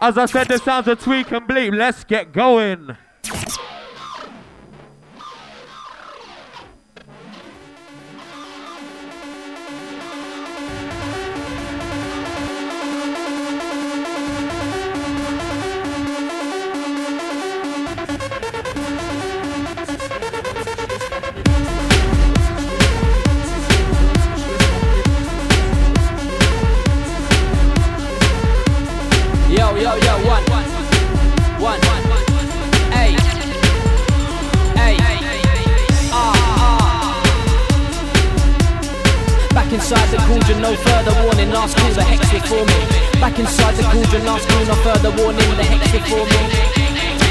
As I said, the sounds of Tweak and Bleep. Let's get going. No further warning, last call, the hex before me. Back inside the cauldron, last call, no further warning, the hex before me.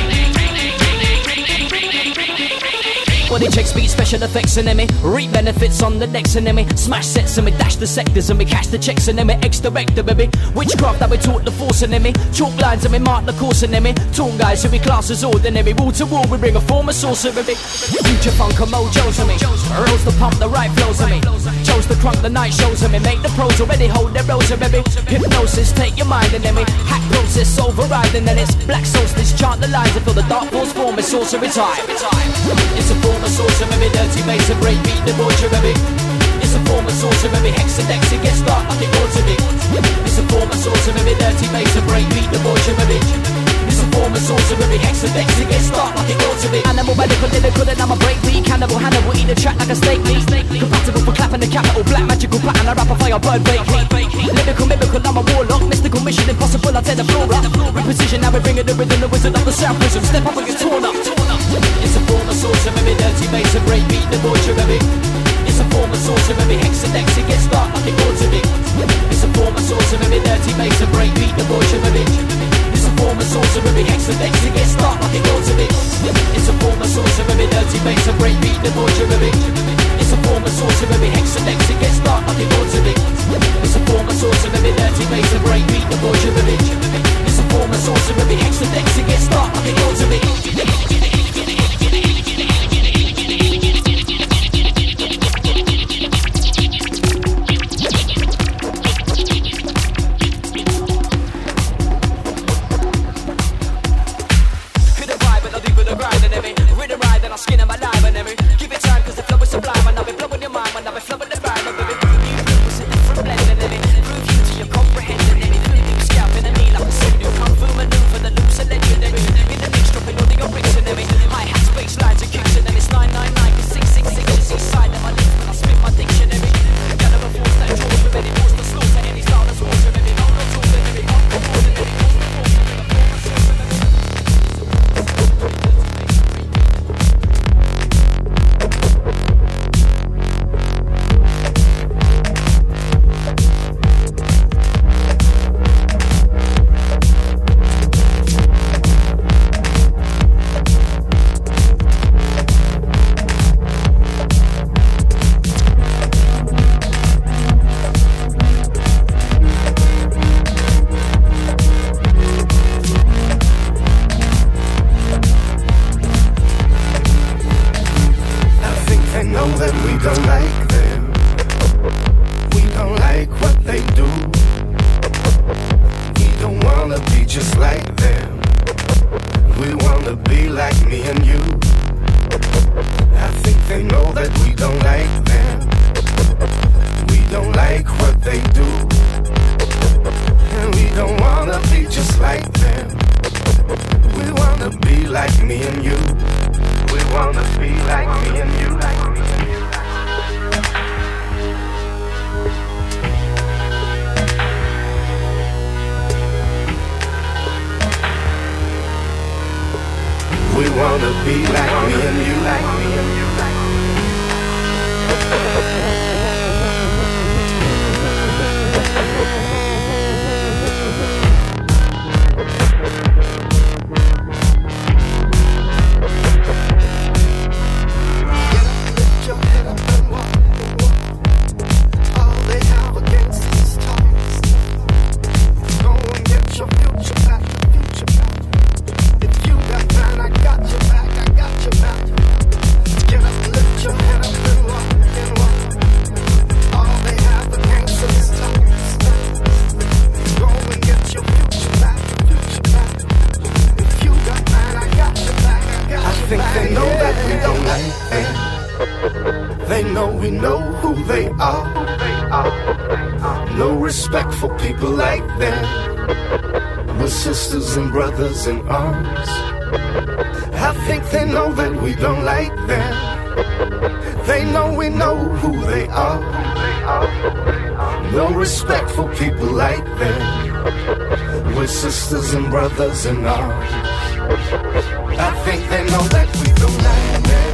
Body check, speed, special effects, and then me reap benefits on the decks, and then me smash sets, and me dash the sectors, and me cash the checks, and then me exdirect the baby. Witchcraft that we taught the force, and then me chalk lines, and me mark the course, and then me tall guys who we class as ordinary. Wall to wall, we bring a form of sorcery. Future funk and mojos of me, rolls the pump, the right flows of me. Chose the crunk, the night shows of me. Make the pros already hold their rose, baby. Hypnosis, take your mind, and then me hack process, override, and then it's black solstice. Chant the lines and feel the dark force form. It's sorcery time. It's a form of sorcery, dirty bass and break beat the mortuary. It's a form of sorcery, hexadex, it gets dark like it ought to be. It's a form of sorcery, dirty bass and break beat the mortuary. It's a form of sorcery, hexadex, it gets dark like it ought to be. Animal, medical, lyrical, and I'm a break beat. Cannibal, Hannibal, eat the track like a steak meat. Compatible for clapping the capital, black magical pattern, I rap a fire, bird, break heat. Lyrical, miracle, I'm a warlock. Mystical mission, impossible, I tear the floor up. With precision, now we bring it the rhythm, the wizard of the South Prism. Step up and get torn up. It's a form of sorcery, dirty bass and break beat the mortuary. It's a form of sorcery, hexadex, it gets dark like it ought to be. It's a form of sorcery, dirty bass and break beat the mortuary. It's a form of sorcery, hexadex, it gets dark like it ought to be. It's a form of sorcery, dirty bass and break beat the mortuary. It's a form of sorcery, hexadex, it gets dark like it ought to be. It's a form of sorcery, dirty bass and break beat the mortuary. It's a form of sorcery, hexadex, it gets dark like it ought to be. we know who they are. No respect for people like them. We're sisters and brothers in arms. I think they know that we don't like them. They know we know who they are. No respect for people like them. We're sisters and brothers in arms. I think they know that we don't like them.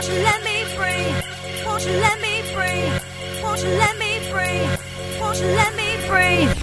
Won't you let me free? Won't you let me free? Won't you let me free? Won't you let me free?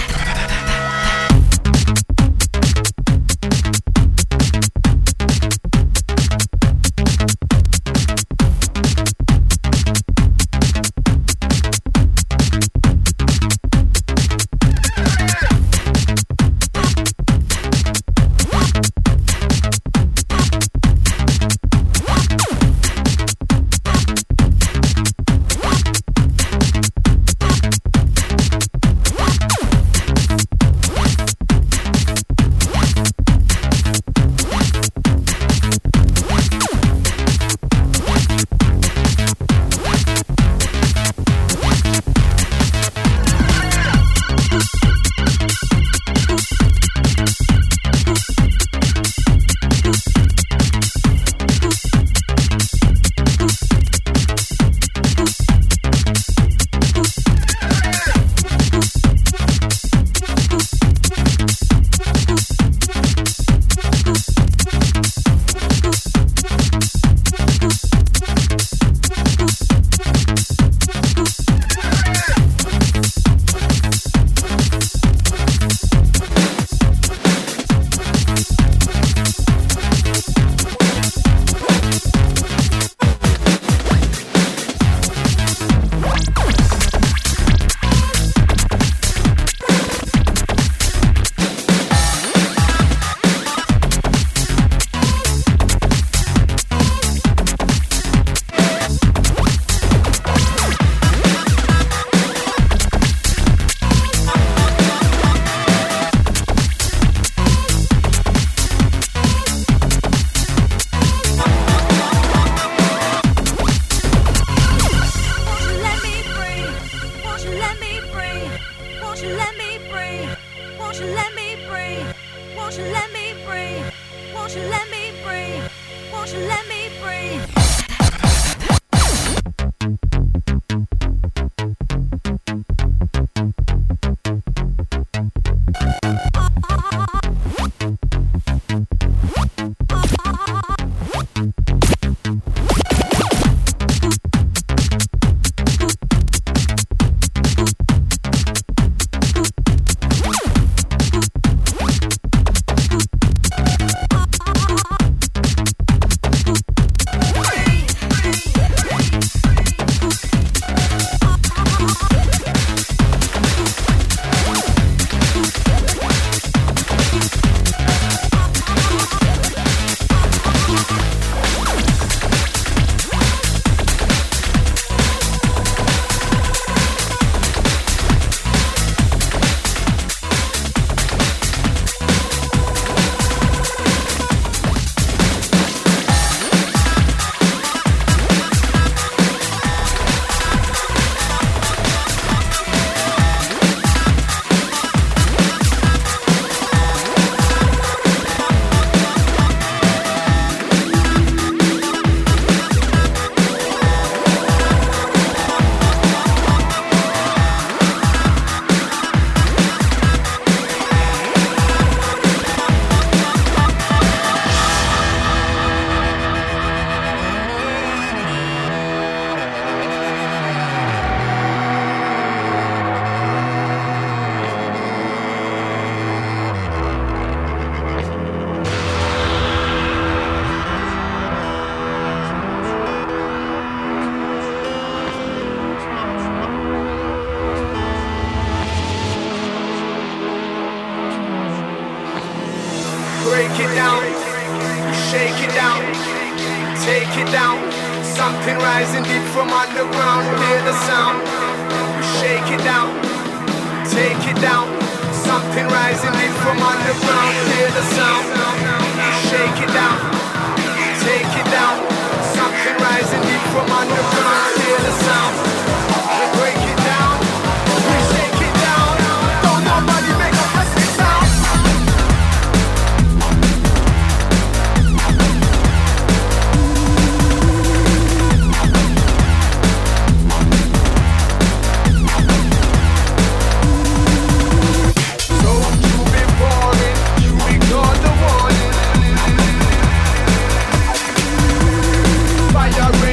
Break it down, shake it down, take it down. Something rising deep from underground, hear the sound. Shake it down, take it down. Something rising deep from underground, hear the sound. Shake it down, take it down. Something rising deep from underground, hear the sound. We break it down, we shake it down. Don't nobody make a resting sound. So you've been falling, you ignored the warning. Fire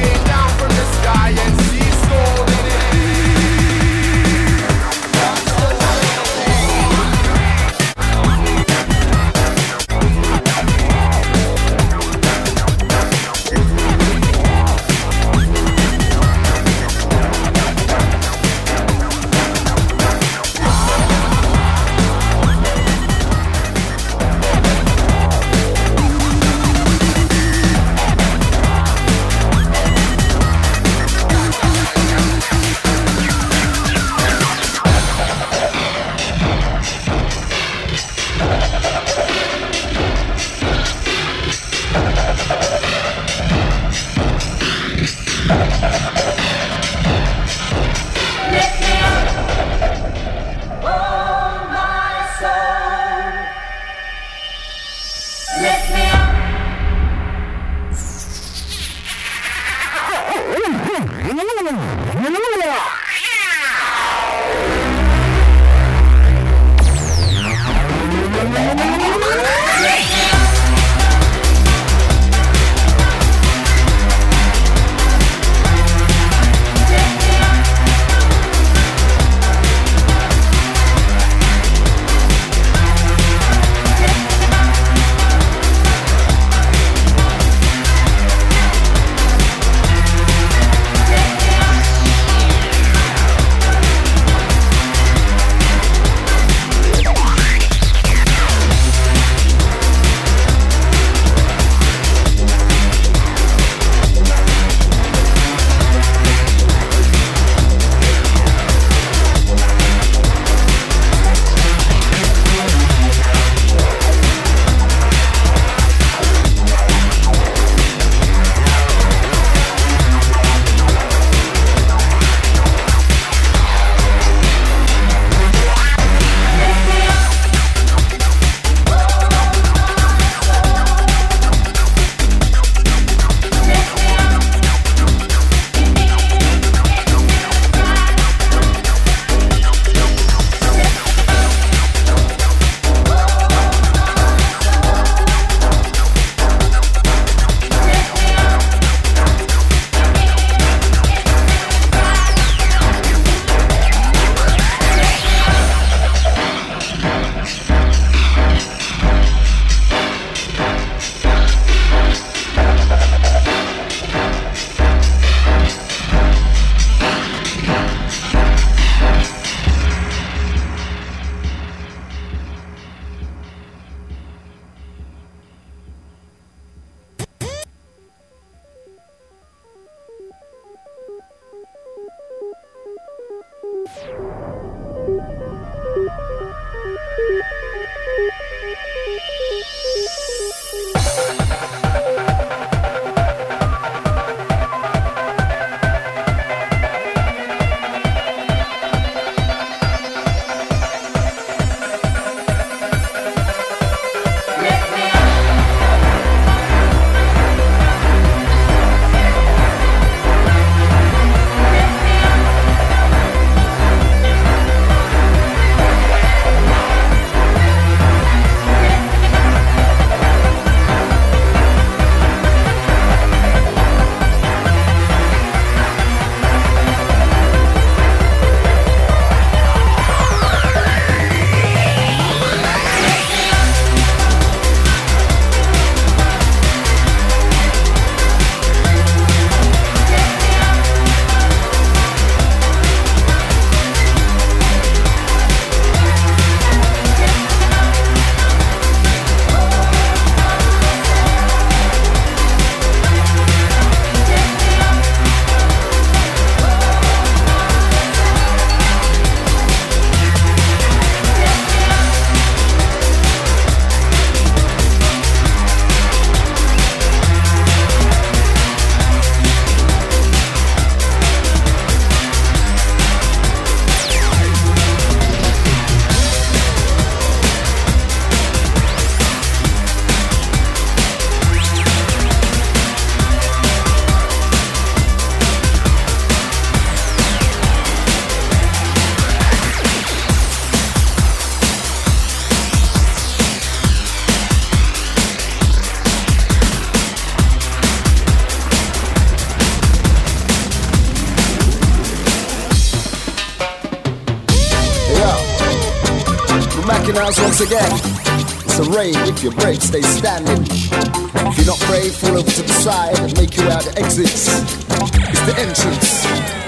Once again, it's a rave. If you break, stay standing. If you're not brave, fall over to the side and make your way out the exits. It's the entrance.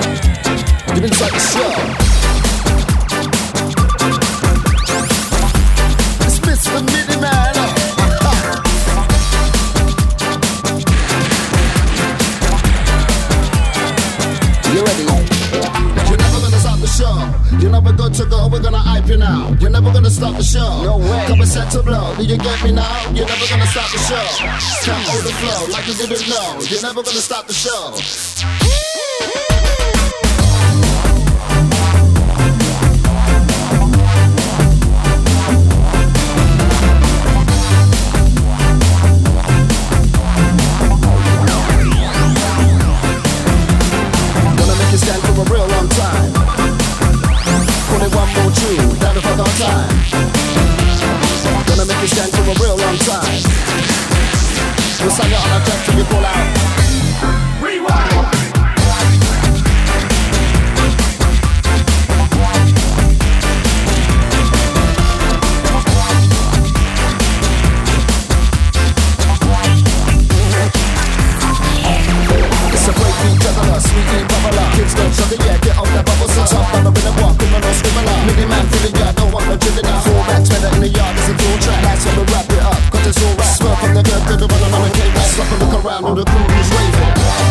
You're inside the show. It's Mr. Midi Man. You ready? You're never gonna stop the show. You're never good to go, we're gonna hype you now. You're never gonna stop the show. No way. Come and set to blow. Do you get me now? You're never gonna stop the show. Can't hold the flow like you didn't know. You're never gonna stop the show. governor, sweetie bubbler. Kids don't sugar, yeah, get off that bubble, so top on the rhythm, walk, criminal scribbler. Mini man feeling, yeah, don't want no drilling out. 4 back, spend it in the yard, it's a full track. Lights on the wrap it up, cause it's all right. Smurf from the girl, to the running on the K-Rap. Stop and look around, all the crew is raving.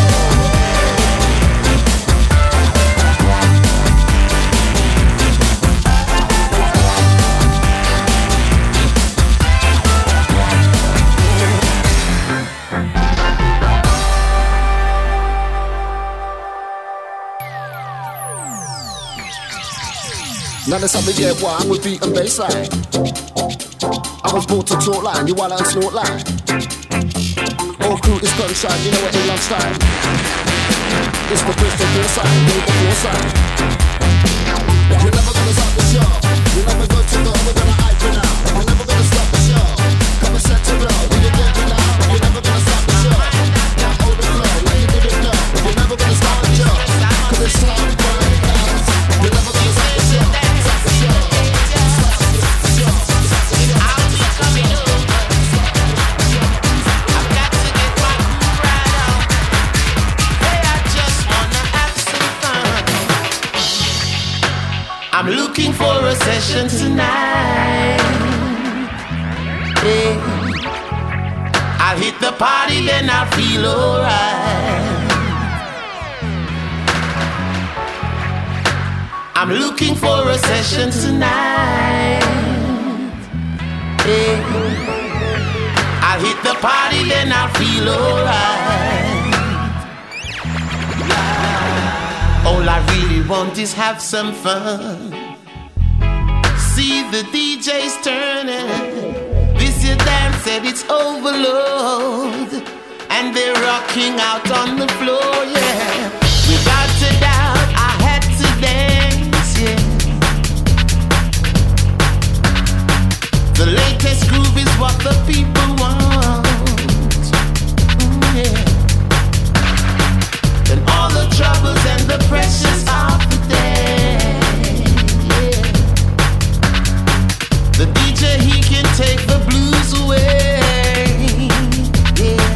Now let's have a yeah one with beat and bass line. I was brought to talk line, you wanna snort line. All crew is gunshine, you know what in lunchtime. It's the Bristol Foresight, made the foresight. You're never gonna stop the show. You're never going to go, we're gonna hype you now. You're never gonna stop the show. Come and set to blow, do you get me now? You're never gonna stop the show. Now hold the flow, like you didn't know. You're never gonna stop the show. Cause it's time to burn it down. You're never gonna stop the show. I'm looking for a session tonight. Yeah. I'll hit the party, then I'll feel alright. I'm looking for a session tonight. Yeah. I'll hit the party, then I'll feel alright. All I really want is have some fun. See the DJ's turning. This year dance said it's overload, and they're rocking out on the floor, yeah. Without a doubt, I had to dance, yeah. The latest groove is what the people want, yeah. And all the troubles and the pressures of the day, yeah. The DJ, he can take the blues away, yeah.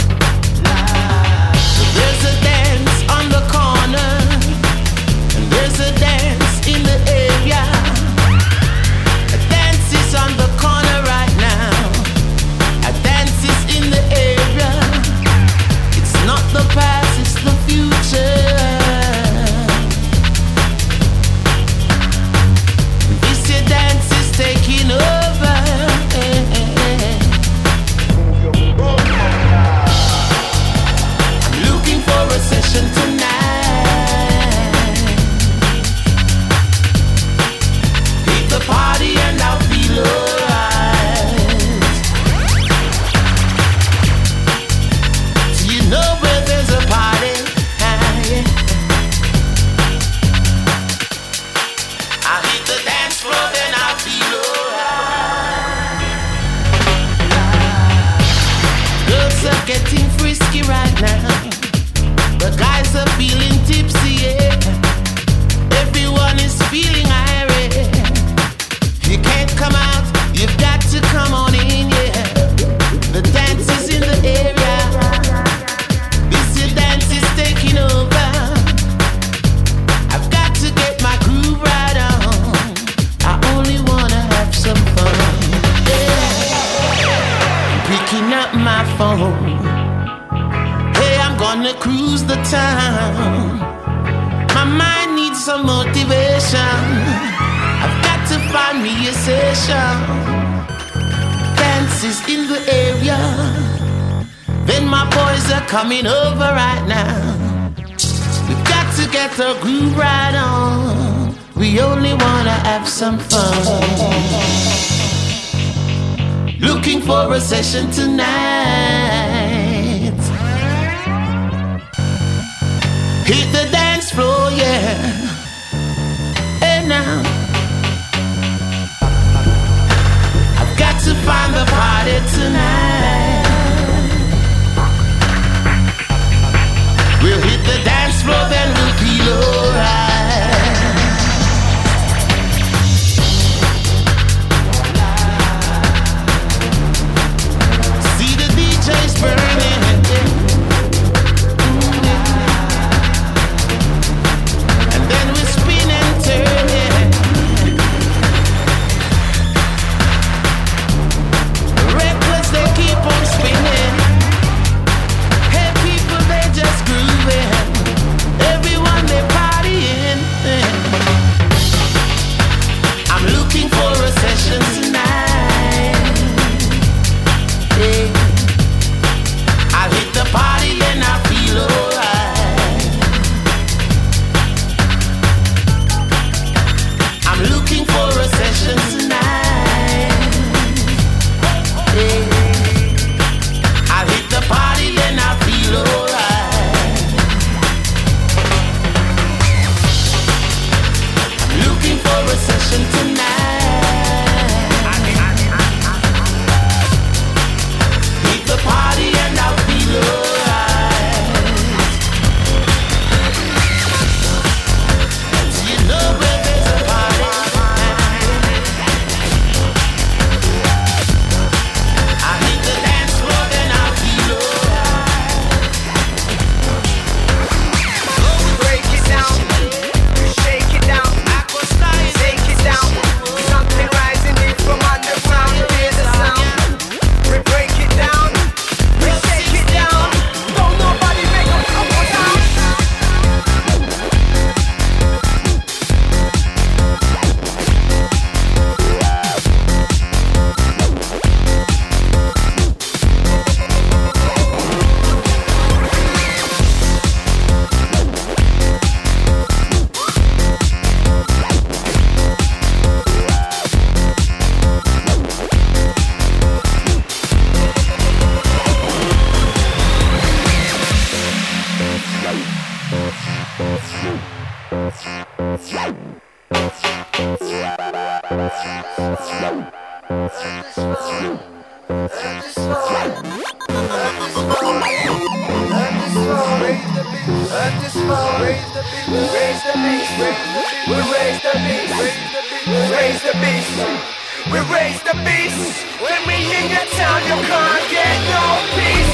So there's a dance on the corner, and there's a dance in the area. A dance is on the corner right now. A dance is in the area. It's not the past, it's the future. This year dance is taking over. I'm looking for a session tonight. Hit the party and I'll feel alright. Do you know where there's a party? I hit the dance floor, then I'll feel alright. Girls are getting frisky right now. The guys are feeling tipsy, yeah. Everyone is feeling irate. You can't come out, you've got to come on in, yeah. The dance is in the area. This year dance is taking over. I've got to get my groove right on. I only wanna have some fun, yeah. Picking up my phone. Hey, I'm gonna cruise the town. My mind needs some motivation. I've got to find me a session. Dance is in the area. Then my boys are coming over right now. We've got to get the groove right on. We only wanna have some fun. Looking for a session tonight. Hit the dance floor, yeah. Hey now, I've got to find the party tonight. We'll hit the dance floor, then we'll feel alright. See the DJs burning. We raise the beast. When we in your town, you can't get no peace.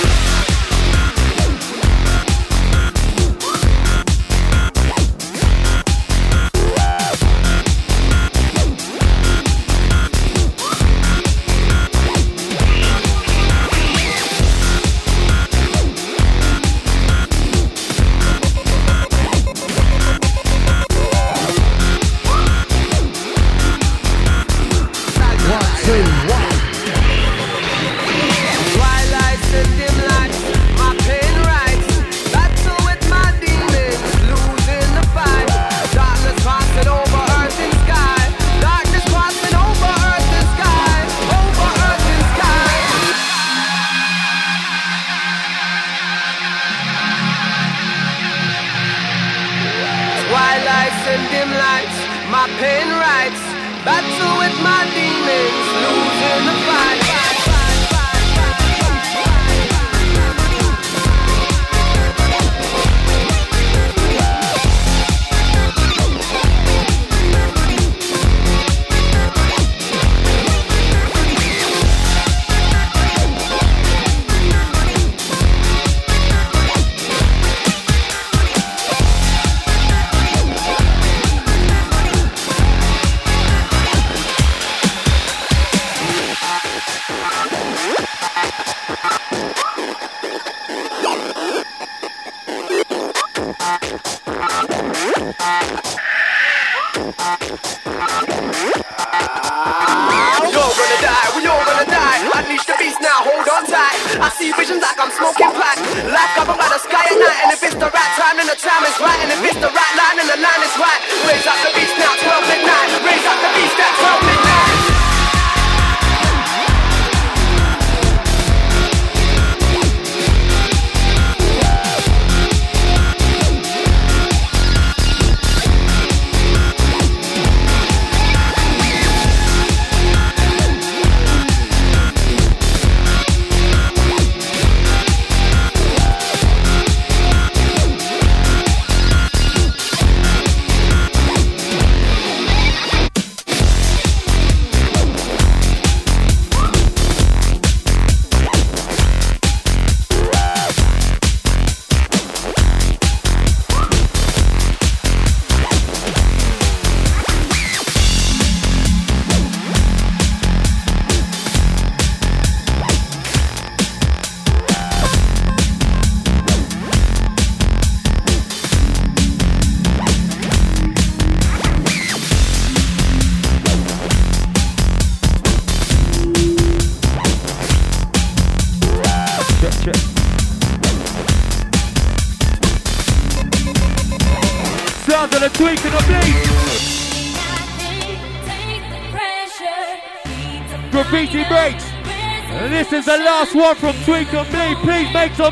This is the last one from Tweak and Bleed. Please make some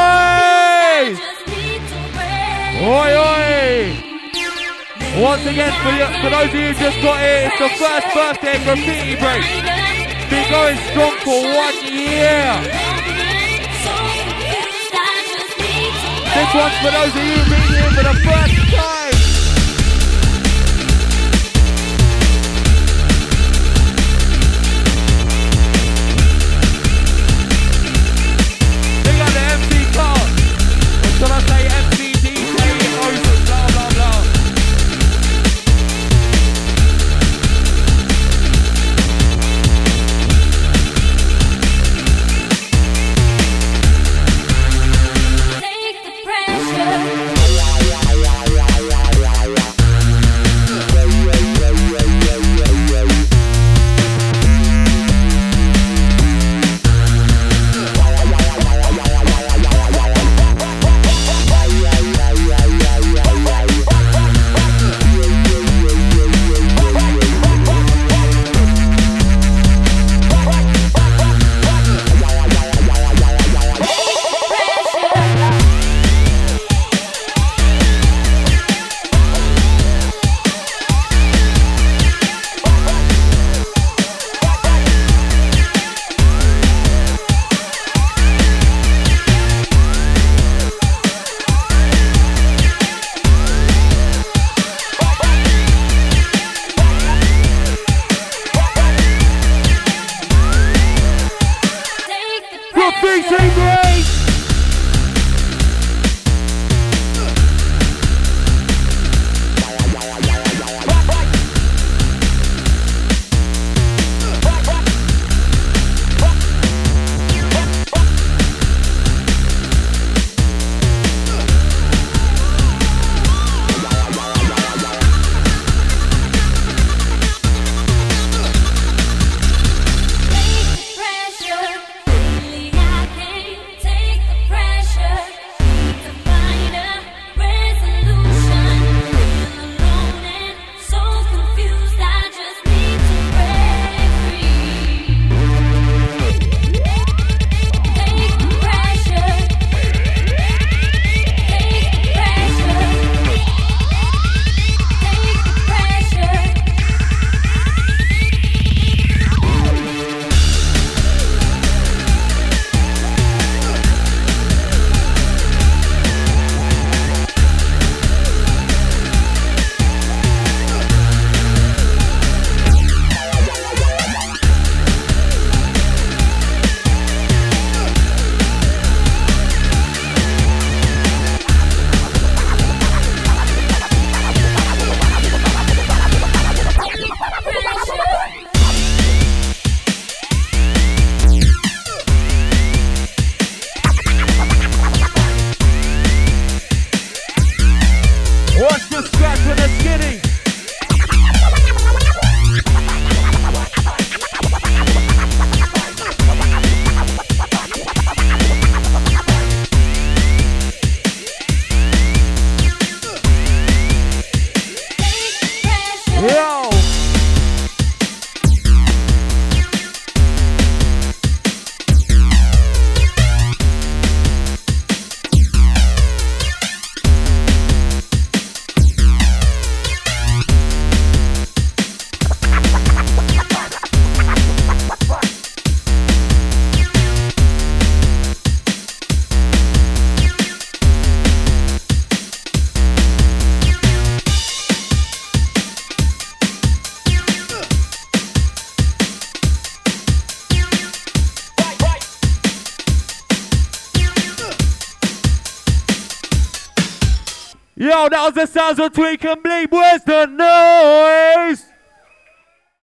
noise! Oi, oi! Once again, for those of you who just got here, it's the first birthday graffiti break. It's been going strong for 1 year. This one's for those of you who've been here for the first time. Should I say MCDC, open, blah, blah, blah. Take the pressure. beginning. Yo! Yo, that was the sounds of Tweak and Bleep. Where's the noise?